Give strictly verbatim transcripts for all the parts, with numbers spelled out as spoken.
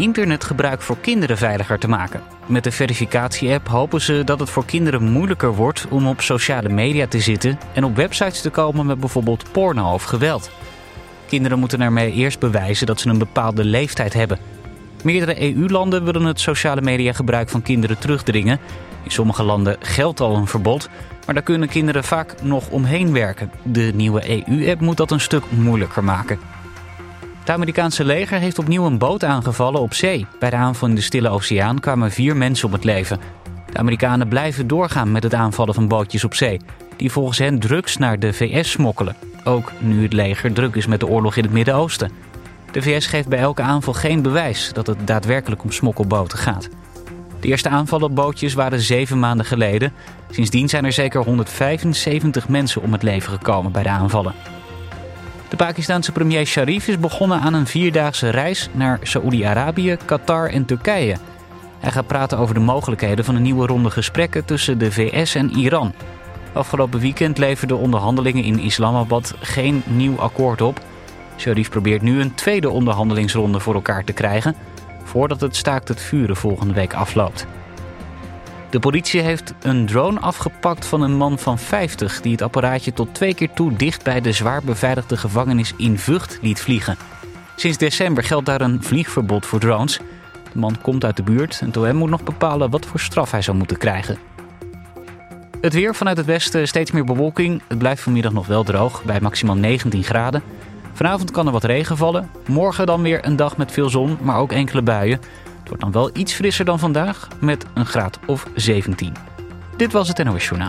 internetgebruik voor kinderen veiliger te maken. Met de verificatie-app hopen ze dat het voor kinderen moeilijker wordt om op sociale media te zitten en op websites te komen met bijvoorbeeld porno of geweld. Kinderen moeten ermee eerst bewijzen dat ze een bepaalde leeftijd hebben. Meerdere E U-landen willen het sociale mediagebruik van kinderen terugdringen. In sommige landen geldt al een verbod, maar daar kunnen kinderen vaak nog omheen werken. De nieuwe E U-app moet dat een stuk moeilijker maken. Het Amerikaanse leger heeft opnieuw een boot aangevallen op zee. Bij de aanval in de Stille Oceaan kwamen vier mensen om het leven. De Amerikanen blijven doorgaan met het aanvallen van bootjes op zee, die volgens hen drugs naar de V S smokkelen. Ook nu het leger druk is met de oorlog in het Midden-Oosten. De V S geeft bij elke aanval geen bewijs dat het daadwerkelijk om smokkelboten gaat. De eerste aanvallen op bootjes waren zeven maanden geleden. Sindsdien zijn er zeker honderdvijfenzeventig mensen om het leven gekomen bij de aanvallen. De Pakistanse premier Sharif is begonnen aan een vierdaagse reis naar Saoedi-Arabië, Qatar en Turkije. Hij gaat praten over de mogelijkheden van een nieuwe ronde gesprekken tussen de V S en Iran. Afgelopen weekend leverden onderhandelingen in Islamabad geen nieuw akkoord op. Sharif probeert nu een tweede onderhandelingsronde voor elkaar te krijgen, voordat het staakt het vuren volgende week afloopt. De politie heeft een drone afgepakt van een man van vijftig... die het apparaatje tot twee keer toe dicht bij de zwaar beveiligde gevangenis in Vught liet vliegen. Sinds december geldt daar een vliegverbod voor drones. De man komt uit de buurt en het O M moet nog bepalen wat voor straf hij zou moeten krijgen. Het weer vanuit het westen steeds meer bewolking. Het blijft vanmiddag nog wel droog bij maximaal negentien graden. Vanavond kan er wat regen vallen. Morgen dan weer een dag met veel zon, maar ook enkele buien. Het wordt dan wel iets frisser dan vandaag, met een graad of zeventien. Dit was het N O S Journaal.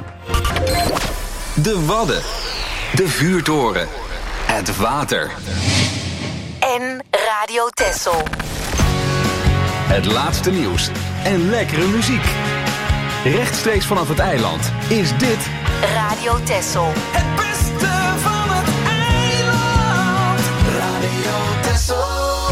De Wadden. De vuurtoren. Het water. En Radio Texel. Het laatste nieuws en lekkere muziek. Rechtstreeks vanaf het eiland is dit Radio Texel. Het beste van het eiland. Radio Texel.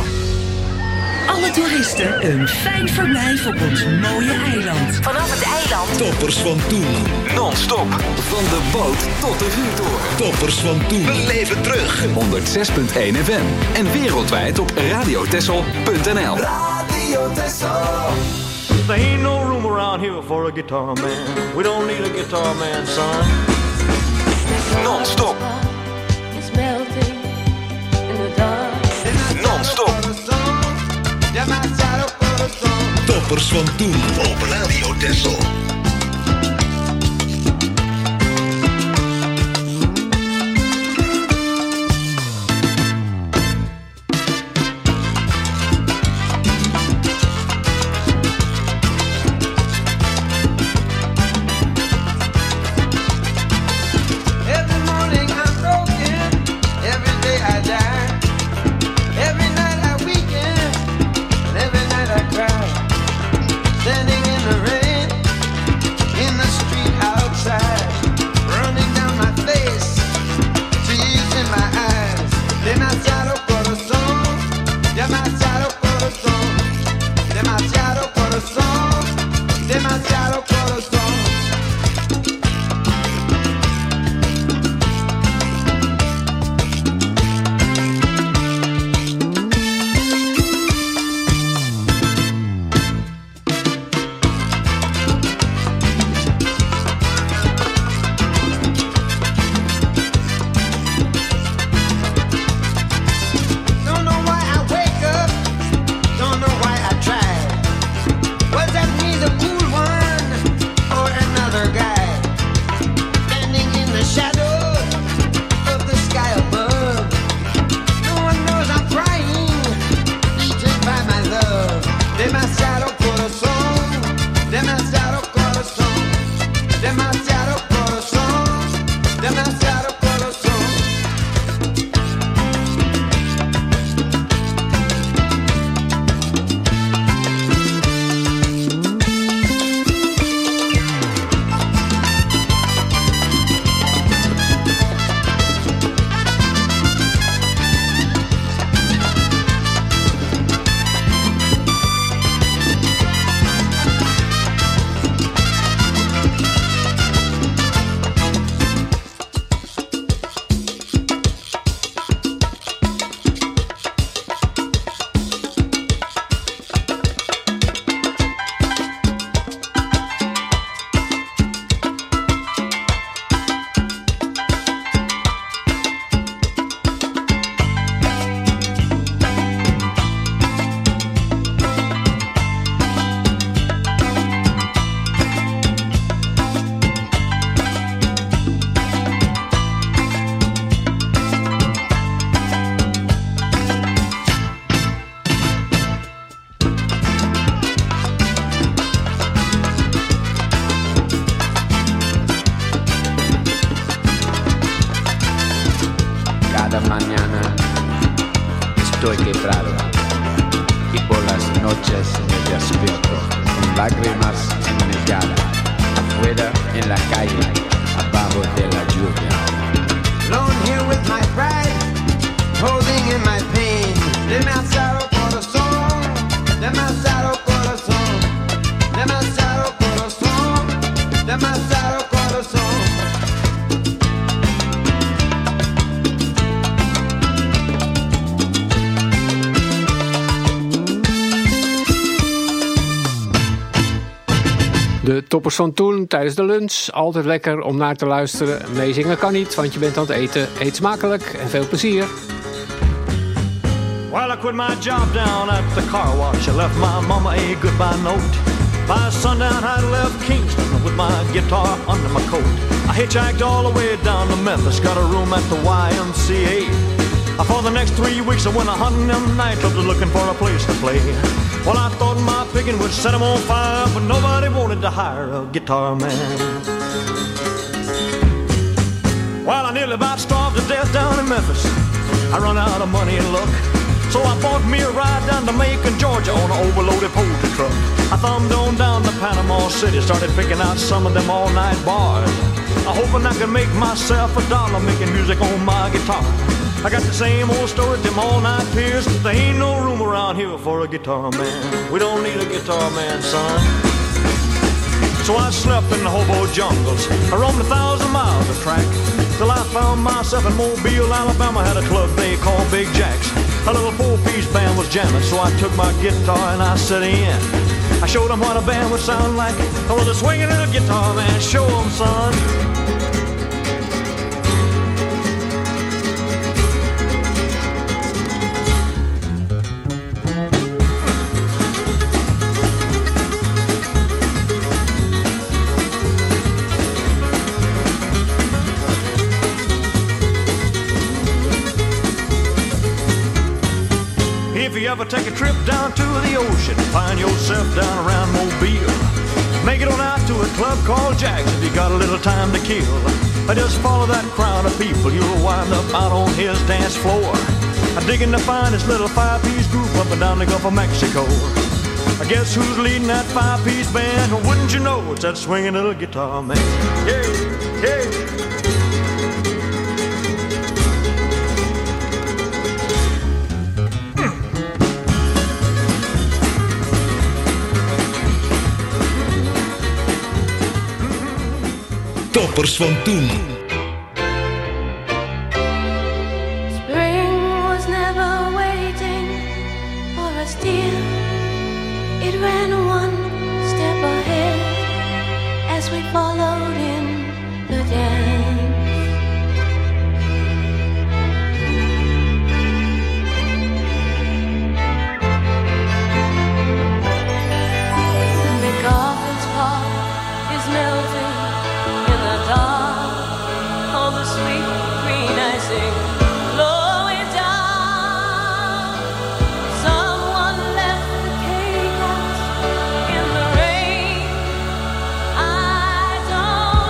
Alle toeristen een fijn verblijf op ons mooie eiland. Vanaf het eiland. Toppers van toen. non-stop. Van de boot tot de vuurtoren. Toppers van toen. Beleef het terug. honderdzes komma één F M. En wereldwijd op radiotessel punt n l. Radio Texel. There ain't no room around here for a guitar man. We don't need a guitar man, son. Non-stop. Non-stop. Toppers van toen op Radio Texel. Standing in the rain, noches me despierto con lágrimas en mi cara, afuera en la calle, abajo de la lluvia. Alone here with my pride, holding in my pain. Demasiado corazón, demasiado corazón, demasiado corazón, demasiado corazón. De toppers van toen tijdens de lunch. Altijd lekker om naar te luisteren. Meezingen kan niet, want je bent aan het eten. Eet smakelijk en veel plezier. Well, I quit my job down at the car wash. I left my mama a goodbye note. By sundown, I left Kingston with my guitar under my coat. I hitchhiked all the way down to Memphis. Got a room at the Y M C A. For the next three weeks, I went a hunting them nightclubs looking for a place to play. Well, I thought my picking would set them on fire, but nobody wanted to hire a guitar man. Well, I nearly about starved to death down in Memphis. I run out of money and luck, so I bought me a ride down to Macon, Georgia on an overloaded poultry truck. I thumbed on down to Panama City, started picking out some of them all-night bars. I hoping I could make myself a dollar making music on my guitar. I got the same old story, them all-night peers. There ain't no room around here for a guitar man. We don't need a guitar man, son. So I slept in the hobo jungles. I roamed a thousand miles of track till I found myself in Mobile, Alabama. Had a club they called Big Jack's. A little four-piece band was jamming, so I took my guitar and I set in. I showed them what a band would sound like. I was a swinging little guitar man. Show them, son. If you ever take a trip down to the ocean, find yourself down around Mobile, make it on out to a club called Jack's if you got a little time to kill. I just follow that crowd of people, you'll wind up out on his dance floor. I'm digging to find this little five-piece group up and down the Gulf of Mexico. I guess who's leading that five-piece band? Well, wouldn't you know, it's that swinging little guitar man. Yeah, yeah. Toppers van toen. Spring was never waiting for us, dear. It ran one step ahead as we followed in the dance. Big Gotham's park is melting in the dark, all the sweet green icing blowing down. Someone left the cake out in the rain. I don't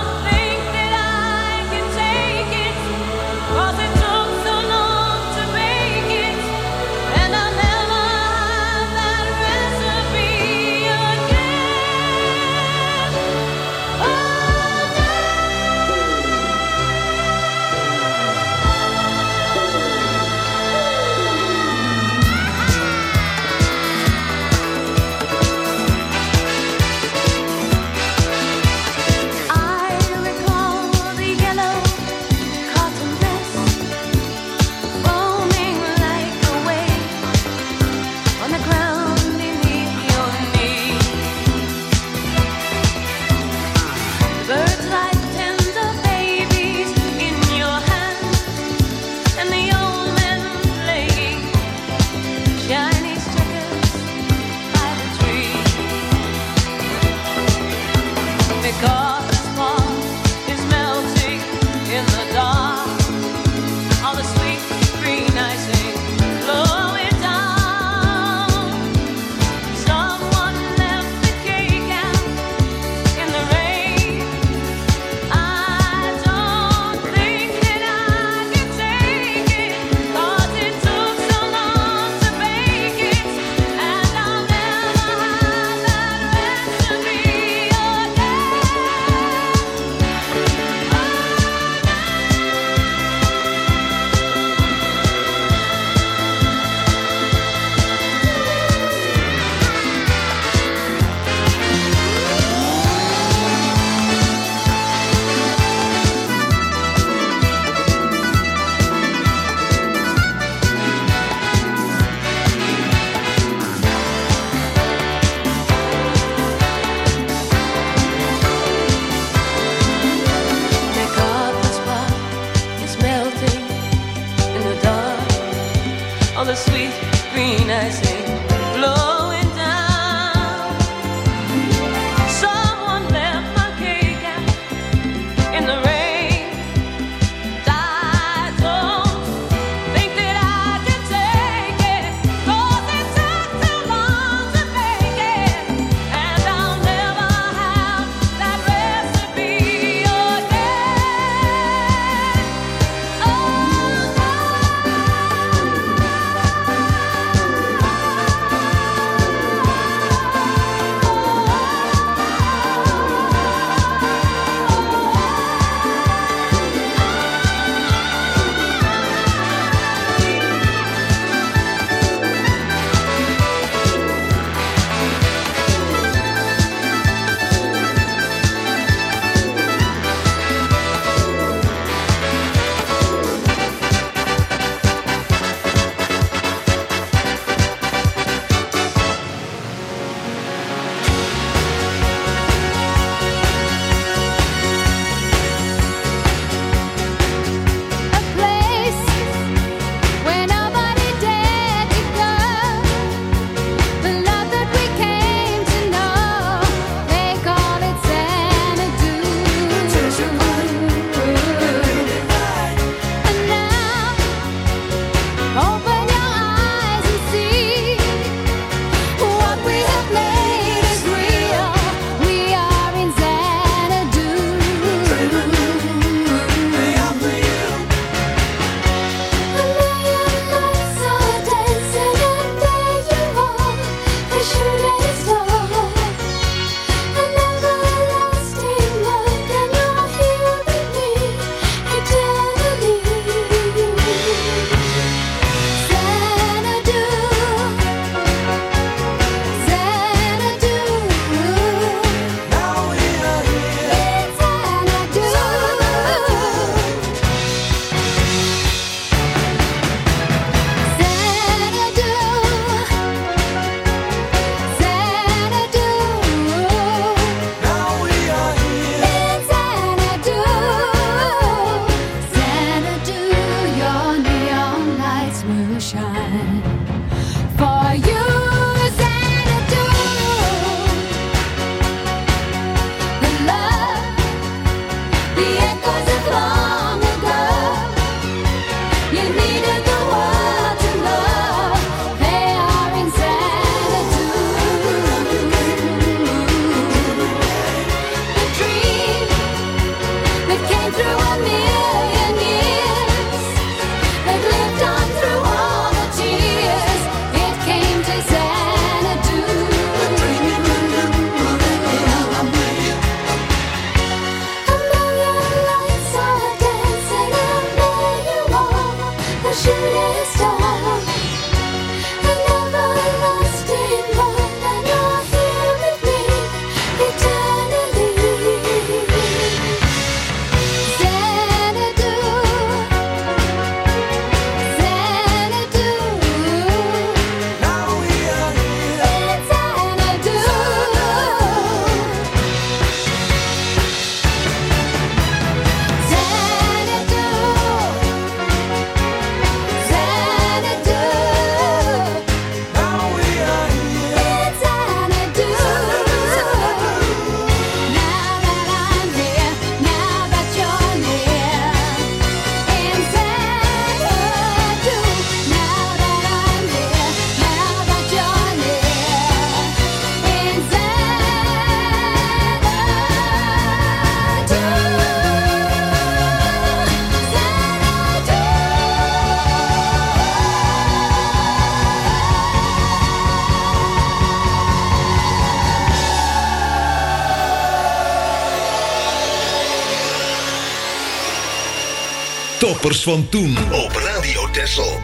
Toppers van toen op Radio Texel.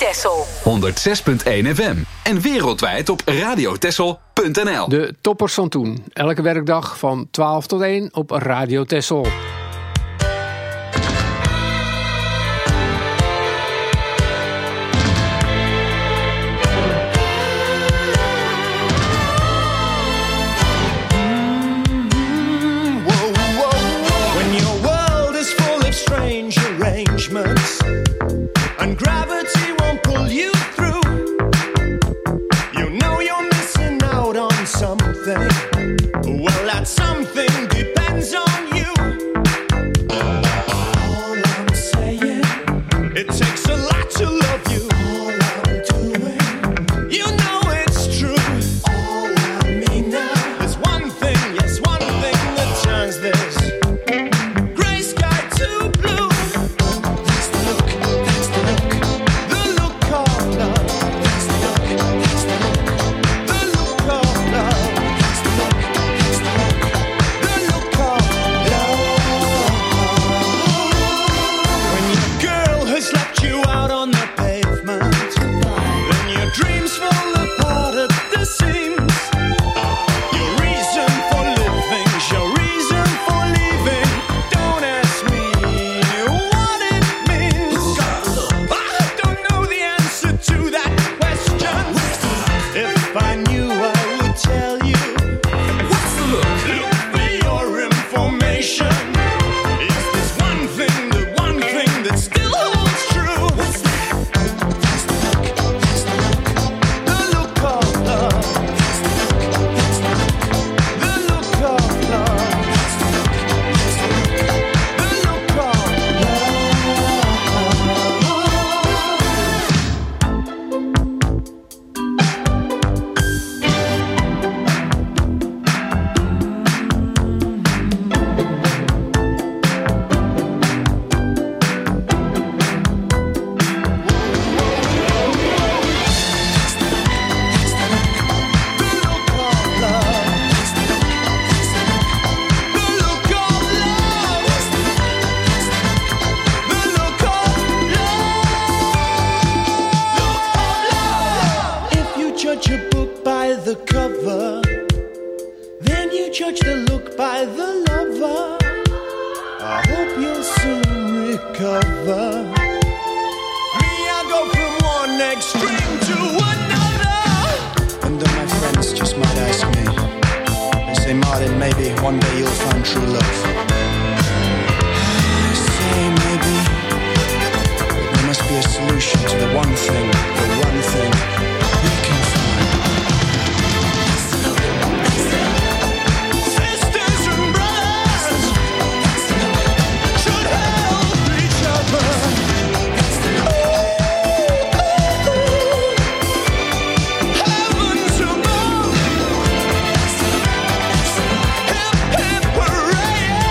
Texel. honderdzes komma één F M. En wereldwijd op radiotexel punt n l. De toppers van toen. Elke werkdag van twaalf tot één op Radio Texel. And gravity won't pull you through. You know you're missing out on something. Well, that something depends on you. All I'm saying, it takes a lot to love you. All I'm doing, you know it's true. All I mean now, there's one thing, yes, one thing that turns this gray sky to blue. Hip, hip, hooray!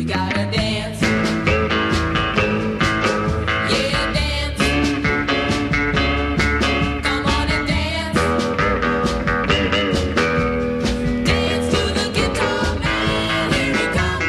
You gotta dance. Yeah, dance. Come on and dance. Dance to the guitar man. Here we come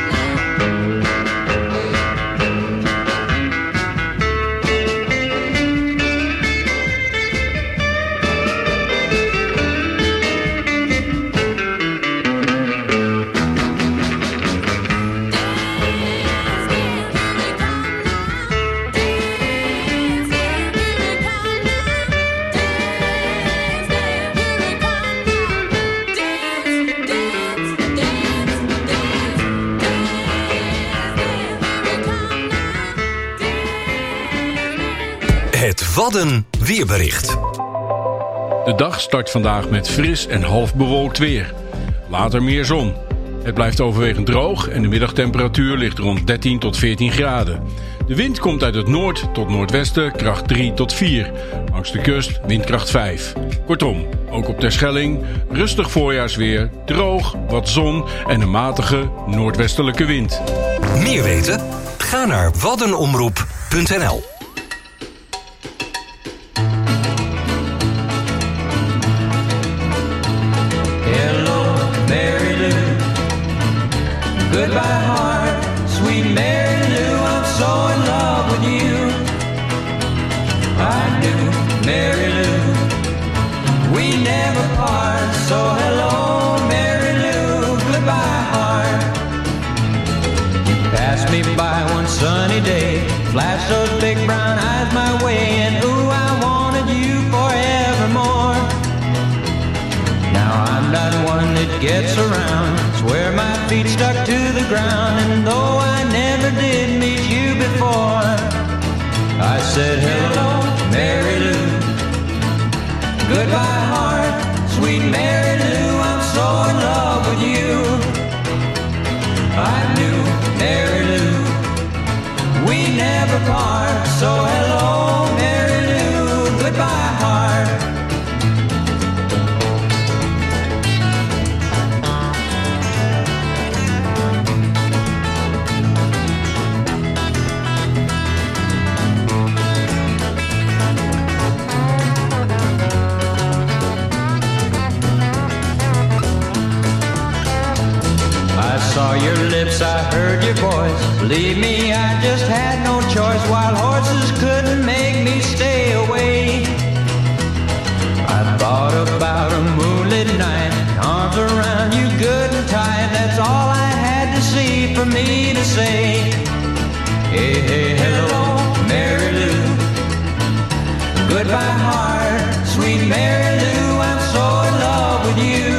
Het Wadden weerbericht. De dag start vandaag met fris en half bewolkt weer. Later meer zon. Het blijft overwegend droog en de middagtemperatuur ligt rond dertien tot veertien graden. De wind komt uit het noord tot noordwesten, kracht drie tot vier. Langs de kust windkracht vijf. Kortom, ook op Terschelling, rustig voorjaarsweer, droog, wat zon en een matige noordwestelijke wind. Meer weten? Ga naar waddenomroep punt n l. Goodbye heart, sweet Mary Lou, I'm so in love with you. I knew Mary Lou, we never part, so hello Mary Lou, goodbye heart. You passed me by one sunny day, flashed those big brown eyes my way, and ooh, I wanted you forevermore. Now I'm not one that gets around, swear my feet stuck to the ground, and though I never did meet you before, I said hello, Mary Lou, goodbye heart, sweet Mary Lou, I'm so in love with you. I knew Mary Lou, we never part, so hello, Mary Lou, goodbye heart. I saw your lips, I heard your voice. Believe me, I just had no choice. Wild horses couldn't make me stay away. I thought about a moonlit night, arms around you good and tight. That's all I had to see for me to say. Hey, hey, hello, Mary Lou, goodbye heart, sweet Mary Lou, I'm so in love with you.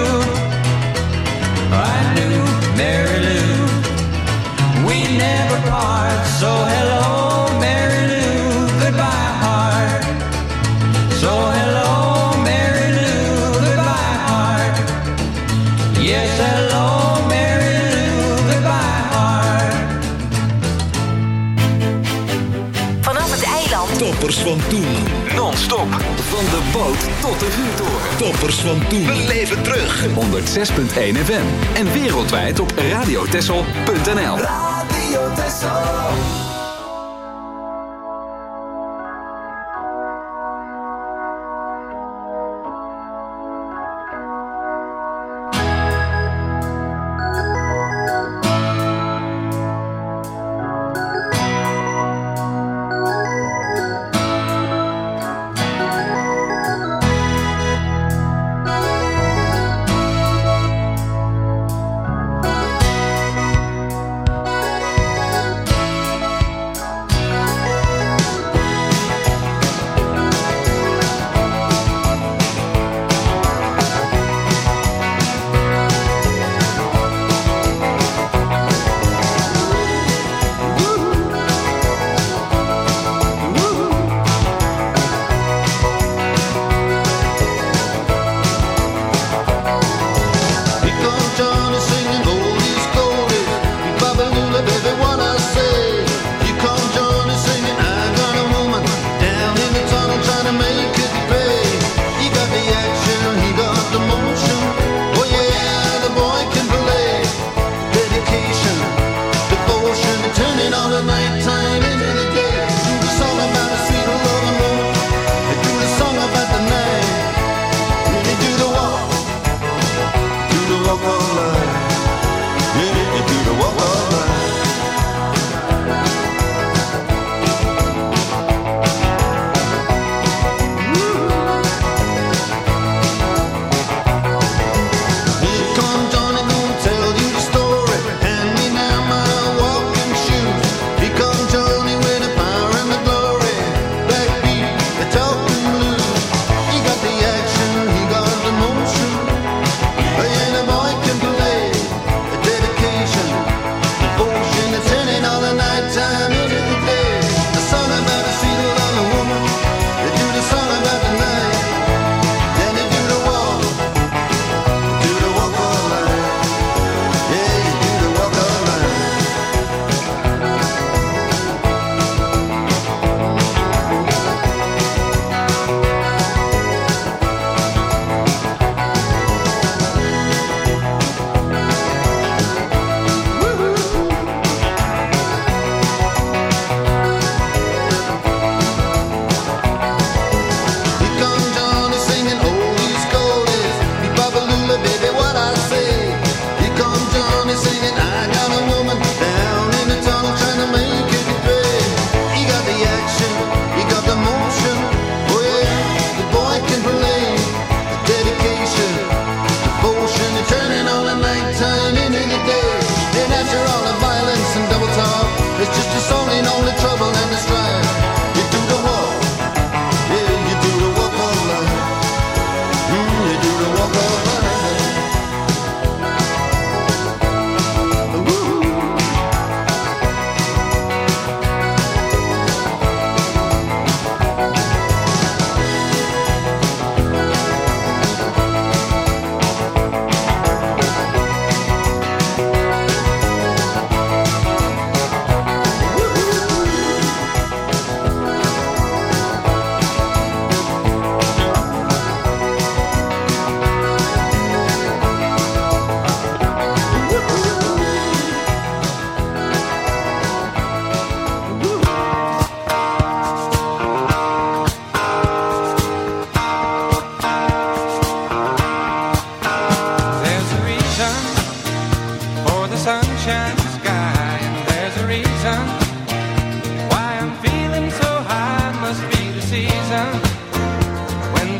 I knew Mary Lou, we never part, so hello Mary Lou, goodbye heart. So hello Mary Lou, goodbye heart. Yes, hello Mary Lou, goodbye heart. Vanaf het eiland. Toppers van toen. Non-stop. Van de boot tot de vuurtoren. Toppers van toen. We leven terug. honderd zes komma één F M. En wereldwijd op radiotessel punt n l. Radio Tessel.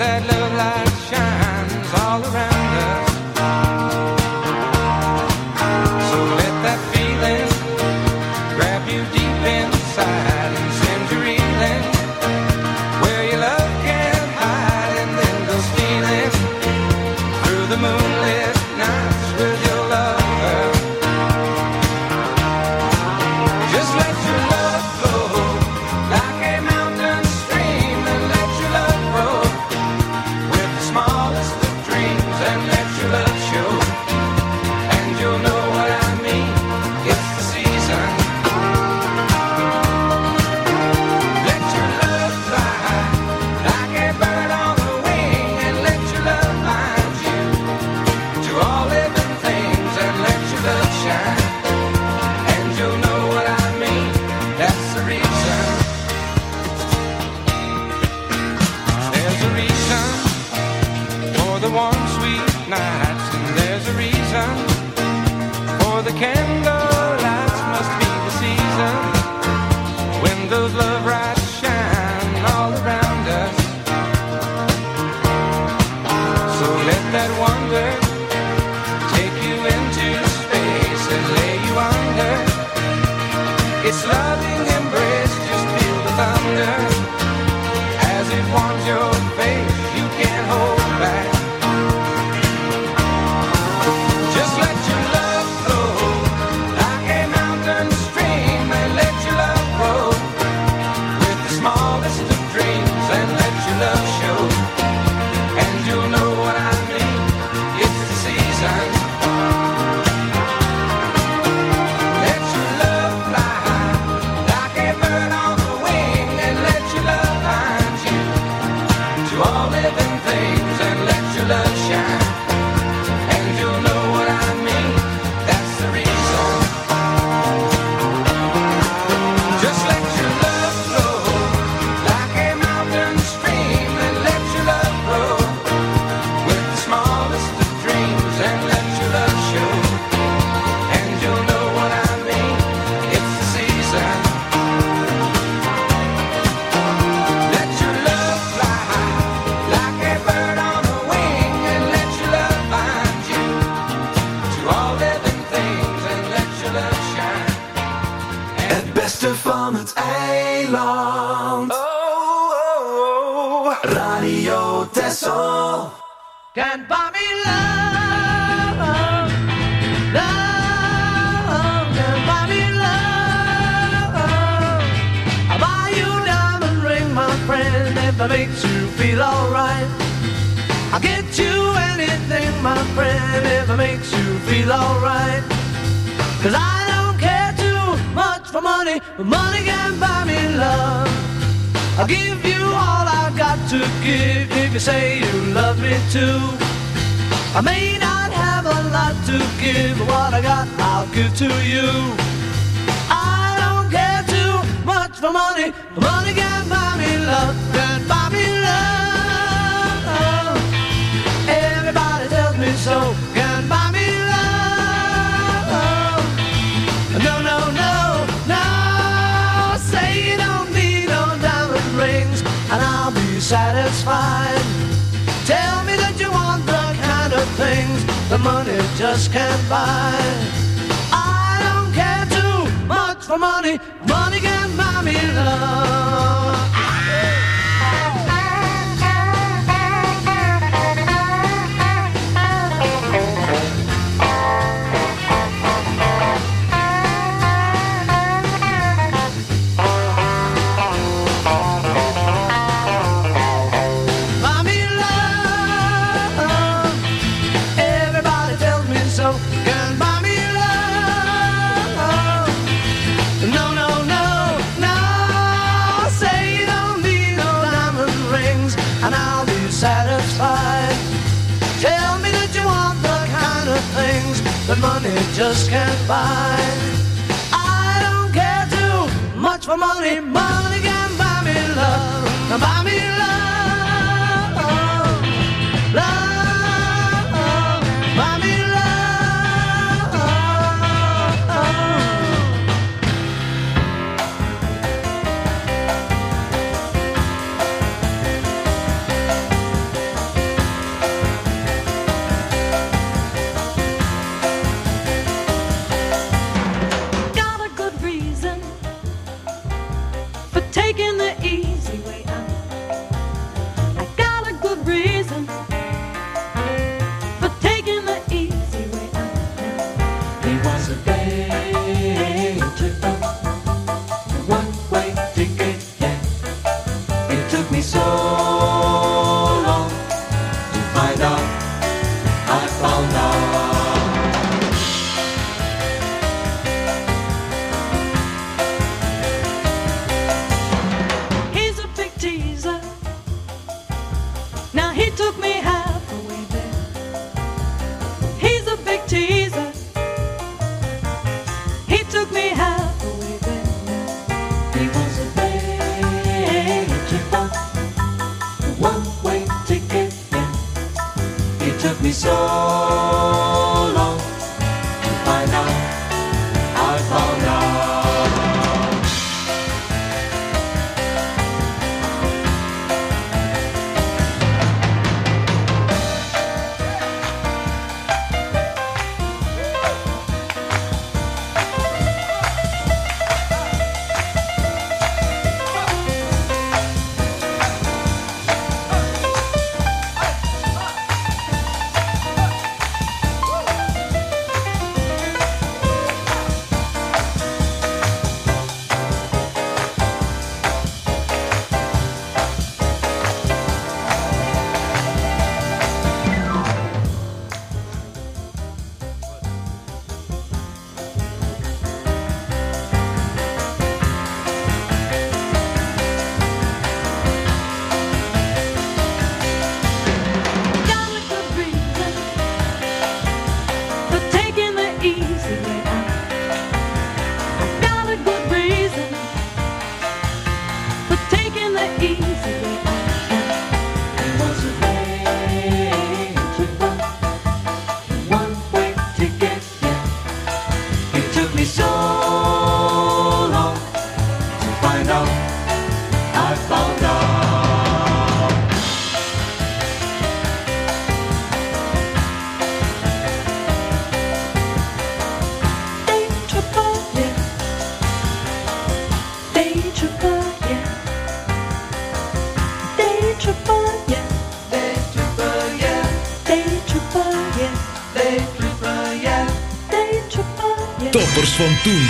that love light shines all around us. So let that feeling grab you deep inside and send you reeling where your love can't hide, and then go stealing through the moonlit nights with your lover. Just let your love flow like a mountain stream, and let your love grow with the smallest of dreams, and let your love show, and you'll know what I mean. It's the season. Let your love fly like a bird on the wing, and let your love find you to all living things, and let your love shine, and you'll know what I mean. That's the reason. There's a reason for the warm, sweet nights, and there's a reason for the candle lights. Must be the season when those love lights shine all around us. So let that wonder take you into space and lay you under its loving embrace. Just feel the thunder as it warms your face. You can't hold back. Just let your love flow like a mountain stream, and let your love grow with the smallest of dreams, and let your love show, and you'll know what I mean. It's the season. Let your love fly like a bird on the wing, and let your love find you to all living things, and let your love shine, and you'll know what I mean. That's the reason. Just let your love flow like a mountain stream, and let your love grow with the smallest of dreams, and let your love show, and you'll know what I mean. It's the season. Let your love fly like a bird on the wing, and let your love find you to all living things, and let your love shine. Het beste van het eiland. Oh, oh, oh. Radio Texel. Can't buy me love, love, can't buy me love. I'll buy you a diamond ring, my friend, if it makes you feel alright. I'll get you anything, my friend, if it makes you feel alright. Cause I don't care too much for money, but money can't buy me love. I'll give you all I've got to give if you say you love me too. I may not have a lot to give, but what I got I'll give to you. I don't care too much for money, but money can't buy me love, can't buy me love. Everybody tells me so, can't buy me love. No, no, no, no. Say you don't need no diamond rings, and I'll be satisfied. Tell me that you want the kind of things the money just can't buy. I don't care too much for money, money can't buy me love. Buy me love. Everybody tells me so. Can't buy me love. No, no, no, no. Say you don't need no diamond rings, and I'll be satisfied. Tell me that you want the kind of things that money just can't buy. I don't care too much for money, money can buy me love. Buy me love, love, buy me love. toppers van toen.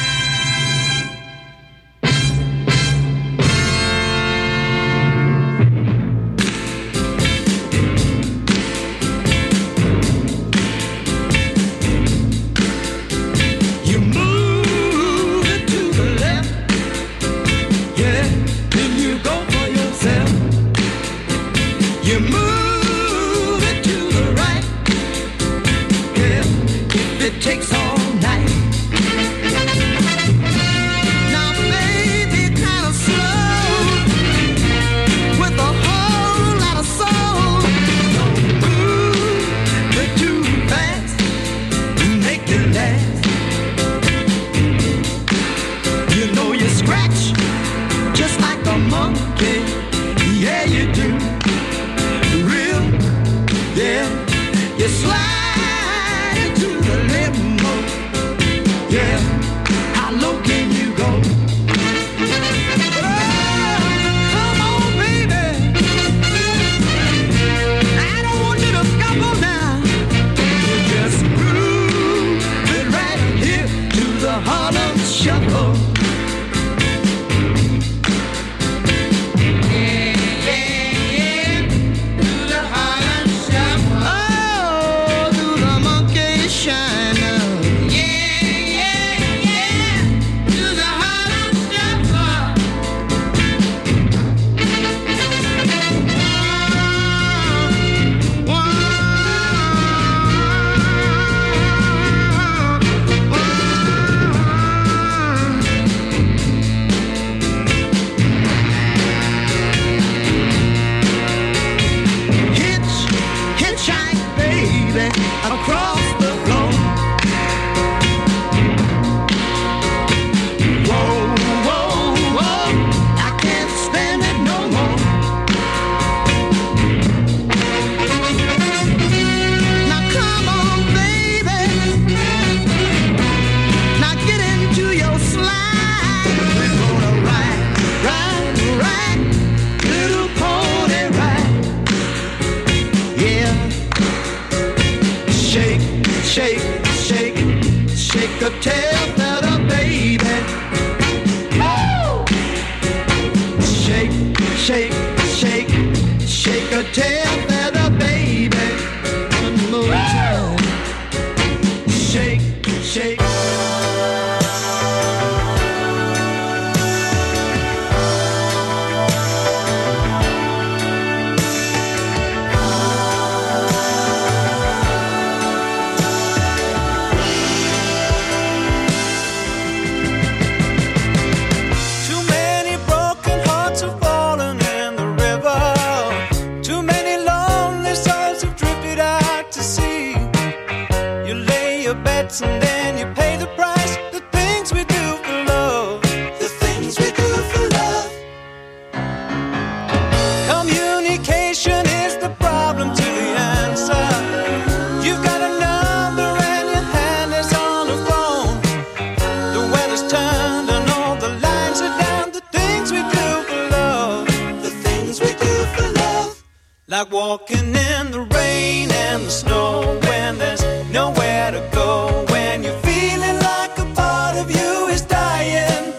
Like walking in the rain and the snow when there's nowhere to go. When you're feeling like a part of you is dying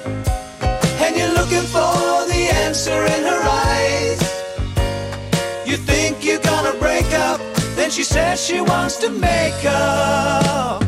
and you're looking for the answer in her eyes. You think you're gonna break up, then she says she wants to make up.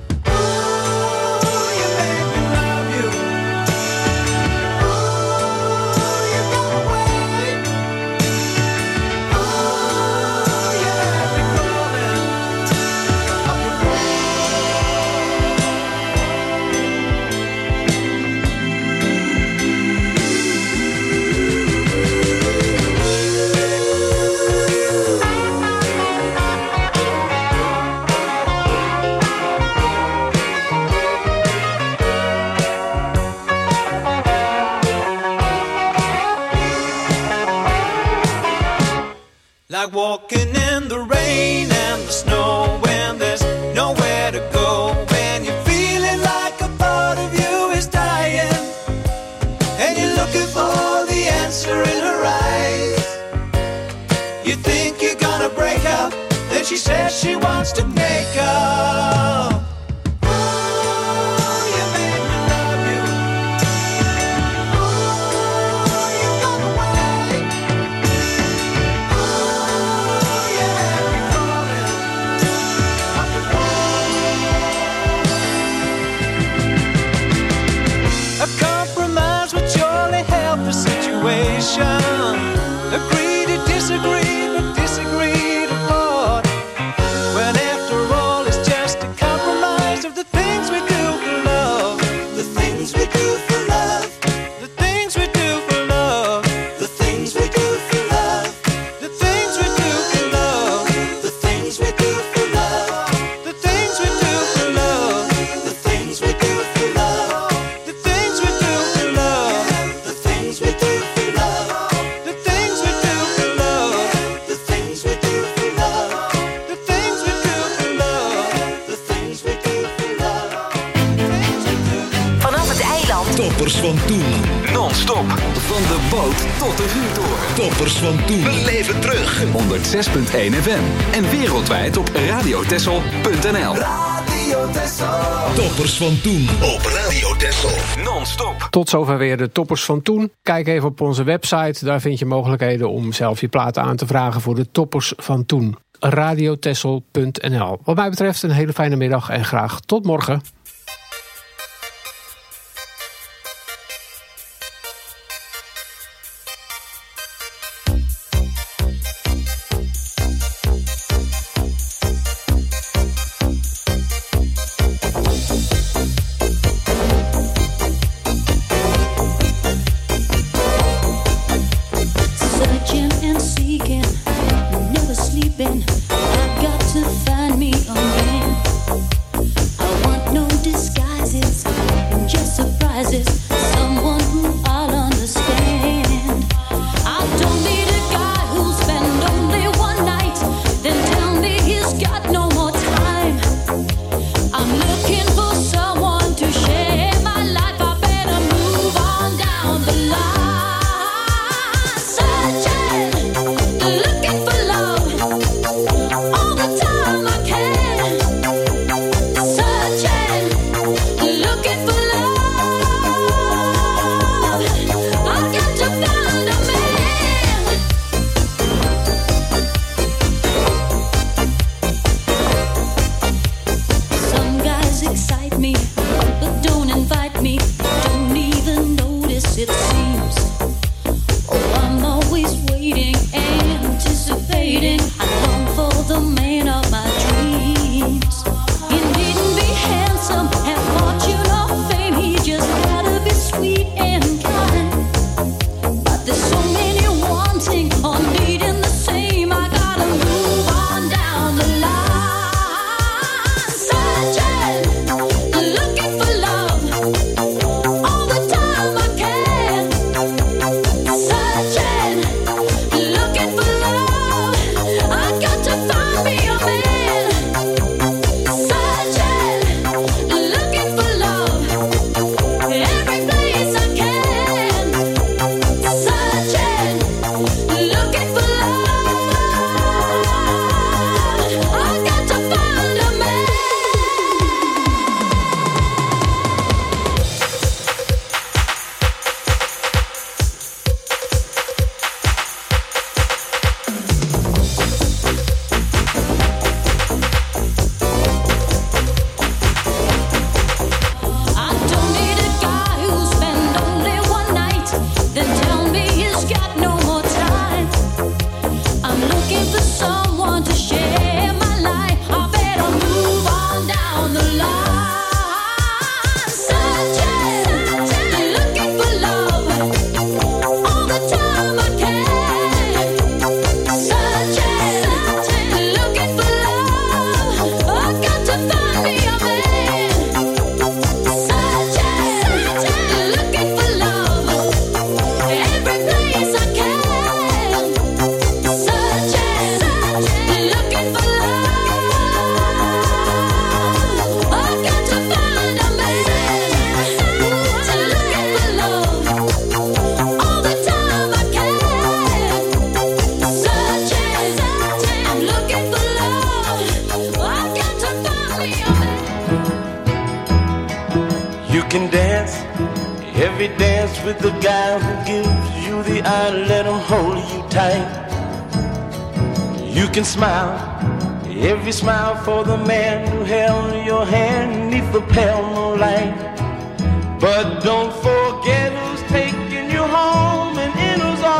Like walking in the rain and the snow when there's nowhere to go. When you're feeling like a part of you is dying and you're looking for the answer in her eyes. You think you're gonna break up, then she says she wants to make up. Ooh, conversation. Agree to disagree, but disagree to part. When after all it's just a compromise of the things we do for love. The things we do for love. The things we do for love. The things we do for love. The things we do for love. The things we do for love. The things we do for love. The things we do for love. The things we do for love. The things we do for love. The things we do for love. The things we do for love. The things we do for love. The things we do for love. Vanaf het eiland. Toppers van toen. Non-stop. Van de boot tot de vuurtoren. Toppers van toen. Beleef het terug. honderdzes komma één F M. En wereldwijd op radiotessel punt n l. Radio Texel. Toppers van toen. Op Radio Texel. Non-stop. Tot zover weer de toppers van toen. Kijk even op onze website. Daar vind je mogelijkheden om zelf je platen aan te vragen voor de toppers van toen. radiotessel punt n l. Wat mij betreft een hele fijne middag en graag tot morgen. Searching and seeking, never sleeping. I've got to find me a man. I want no disguises, just surprises. Someone who I'll understand. I don't need a guy who'll spend only one night, then tell me he's got no more time. I'm looking for someone to share my life. I better move on down the line. Searching, looking for love, all the time I can. Searching, looking for love. I've got to find a man. Some guys excite me, but don't invite me. Don't even notice it seems. Oh, I'm always waiting, anticipating. I long for the man of my dreams. He needn't be handsome, have fortune or fame. He just gotta be sweet and kind. But there's so many wanting or needing the same. I gotta move on down the line. Searching, looking for love, all the time I can. Searching, looking for love. I got to find me a man. Searching, looking for love, every place I can. Searching, looking for love. I got to find a man. I don't need a guy who'll spend only one night, then tell me he's got no more time. I'm looking for someone to share my life. I better move on down the line. Searching, looking for love, all the time I can. Searching, looking for love. I got to find me a man. Searching, looking for love, every place I can. Searching, looking for love. I got to find a man. Looking for love, all the time I can. Searching, I'm looking for love. I got to find me a man. You can dance, every dance with the guy who gives you the eye, let him hold you tight. You can smile, every smile for the man who held your hand neath the pale moonlight. But don't forget who's taking you home and in whose arms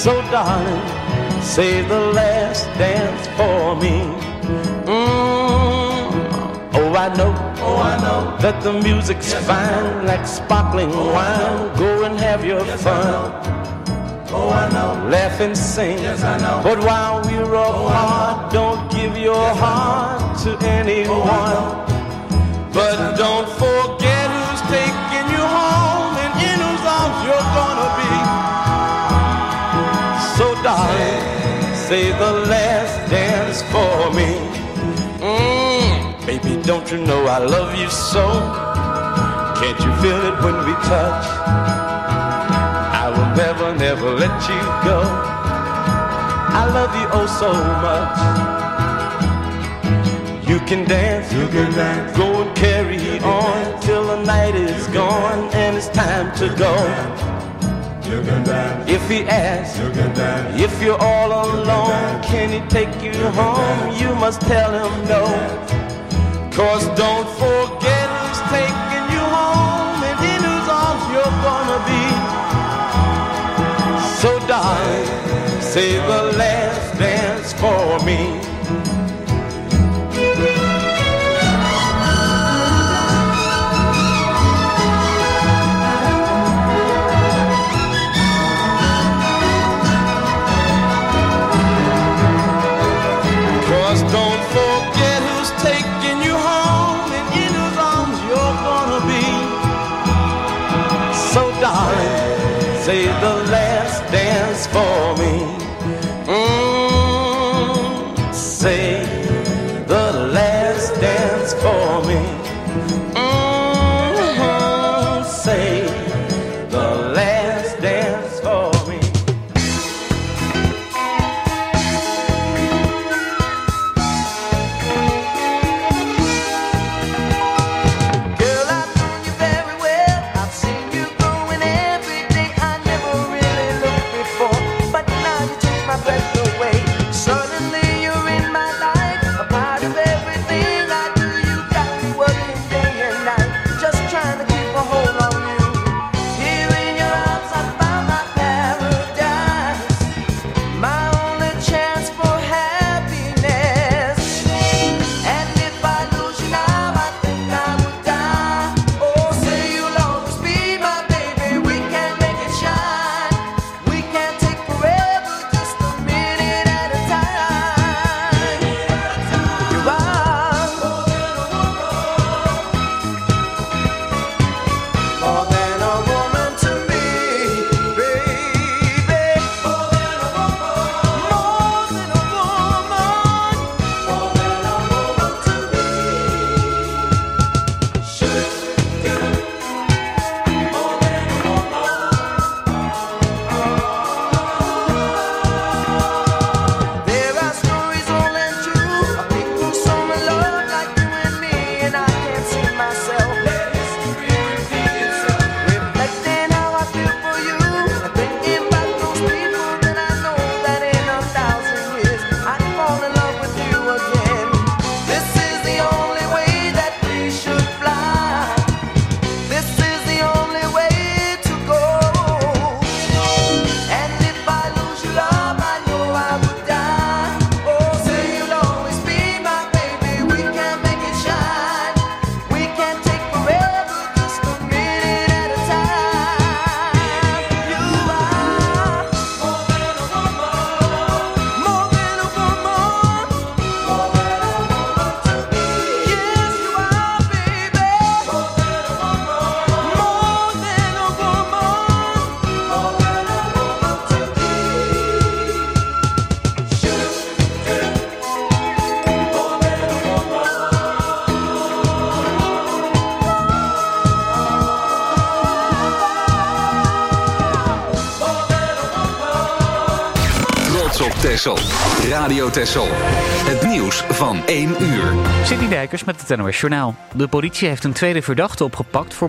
So darling, save the last dance for me. Mm. Oh, I know, oh, I know that the music's yes, fine, like sparkling oh, wine. Go and have your yes, fun. Oh, I know. Laugh and sing. Yes, I know. But while we're apart, oh, don't give your yes, heart to anyone. Oh, but yes, don't forget who's taking you home and in whose arms you're gonna be. So darling, save the last dance for me. Mm, baby, don't you know I love you so? Can't you feel it when we touch? I will never, never let you go. I love you oh so much. You can dance, you can dance. Go and carry on dance. Till the night is gone and it's time to go. You can dance. If he asks, you can dance. If you're all alone, you can he take you you home? You must tell him no. Cause don't forget who's taking you home and in whose arms you're gonna be. So darling, save the last dance for me. Cause don't forget who's taking you home and in whose arms you're gonna be. So darling, save the last dance for me. Mm, say the last dance for me. Mm, say the last dance for me. Girl, I know you very well. I've seen you growing every day. I never really looked before, but now you take my breath away. Suddenly you're in my life, a part of everything I do. You got me working day and night, just trying to keep a hold on you. Here in your arms I found my paradise, my only chance for happiness. And if I lose you now, I think I would die. Oh, say you'll always be my baby. We can make it shine. We can take forever, just a minute at a time. You are more than a woman to me, baby. More than a woman, more than a woman, more than a woman to me. Should more than a woman. There are stories old and true of people so in love like you and me, and I can't see myself. Let history repeat itself, reflecting how I feel for you, and thinking back those people. Then I know that in a thousand years I'd fall in love with you again. This is the only way that we should fly. This is the only way to go. And if I lose your love, I know I would die. Oh, say you'll always be my baby. We can make it shine. We can take forever, just a minute at a time. You are more than a woman, more than a woman, more than a woman to me. Yes, you are, baby. More than a woman, more than a woman, more than a woman to me. Should more than a woman. Trots op Texel. Radio Texel. Het nieuws van één uur. Sidney Dijkers met het N O S Journaal. De politie heeft een tweede verdachte opgepakt voor